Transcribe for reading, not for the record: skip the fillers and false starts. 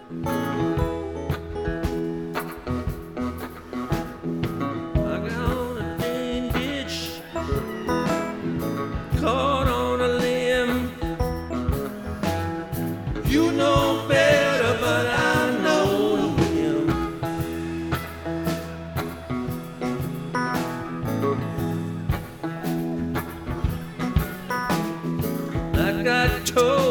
I got on a dang ditch, caught on a limb. You know better, but I know him. I got told